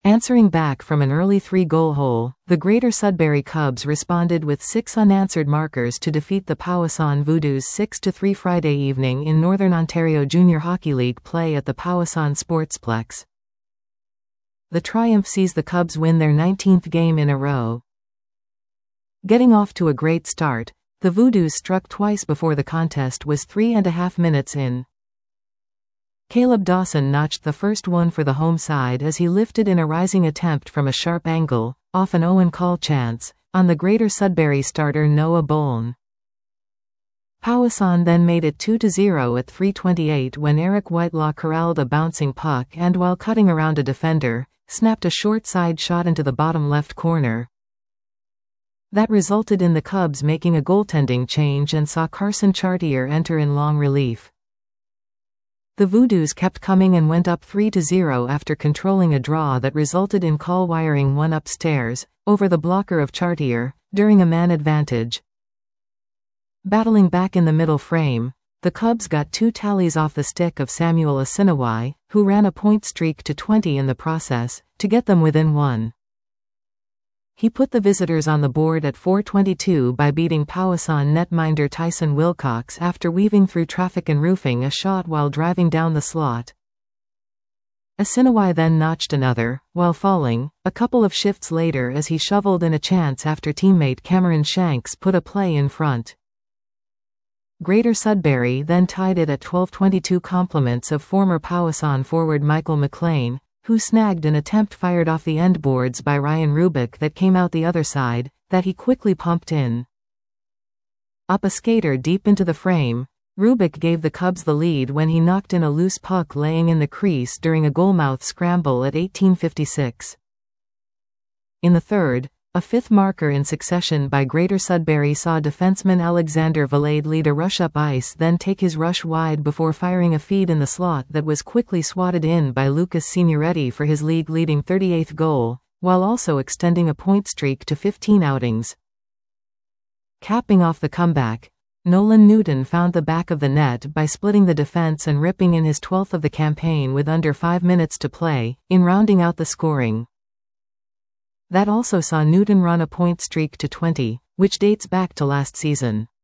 Answering back from an early 3-goal hole, the Greater Sudbury Cubs responded with 6 unanswered markers to defeat the Powassan Voodoos 6-3 Friday evening in Northern Ontario Junior Hockey League play at the Powassan Sportsplex. The triumph sees the Cubs win their 19th game in a row. Getting off to a great start, the Voodoos struck twice before the contest was 3.5 minutes in. Caleb Dawson notched the first one for the home side as he lifted in a rising attempt from a sharp angle, off an Owen call chance, on the Greater Sudbury starter Noah Boln. Powassan then made it 2-0 at 3:28 when Eric Whitelaw corralled a bouncing puck and, while cutting around a defender, snapped a short side shot into the bottom left corner. That resulted in the Cubs making a goaltending change and saw Carson Chartier enter in long relief. The Voodoos kept coming and went up 3-0 after controlling a draw that resulted in Call wiring one upstairs, over the blocker of Chartier, during a man advantage. Battling back in the middle frame, the Cubs got 2 tallies off the stick of Samuel Asinawai, who ran a point streak to 20 in the process, to get them within 1. He put the visitors on the board at 4:22 by beating Powassan netminder Tyson Wilcox after weaving through traffic and roofing a shot while driving down the slot. Asinawai then notched another, while falling, a couple of shifts later as he shoveled in a chance after teammate Cameron Shanks put a play in front. Greater Sudbury then tied it at 12:22, compliments of former Powassan forward Michael McLean, who snagged an attempt fired off the end boards by Ryan Rubik that came out the other side, that he quickly pumped in. Up a skater deep into the frame, Rubik gave the Cubs the lead when he knocked in a loose puck laying in the crease during a goalmouth scramble at 18:56. In the third, a 5th marker in succession by Greater Sudbury saw defenseman Alexander Valade lead a rush up ice, then take his rush wide before firing a feed in the slot that was quickly swatted in by Lucas Signoretti for his league-leading 38th goal, while also extending a point streak to 15 outings. Capping off the comeback, Nolan Newton found the back of the net by splitting the defense and ripping in his 12th of the campaign with under 5 minutes to play, in rounding out the scoring. That also saw Newton run a point streak to 20, which dates back to last season.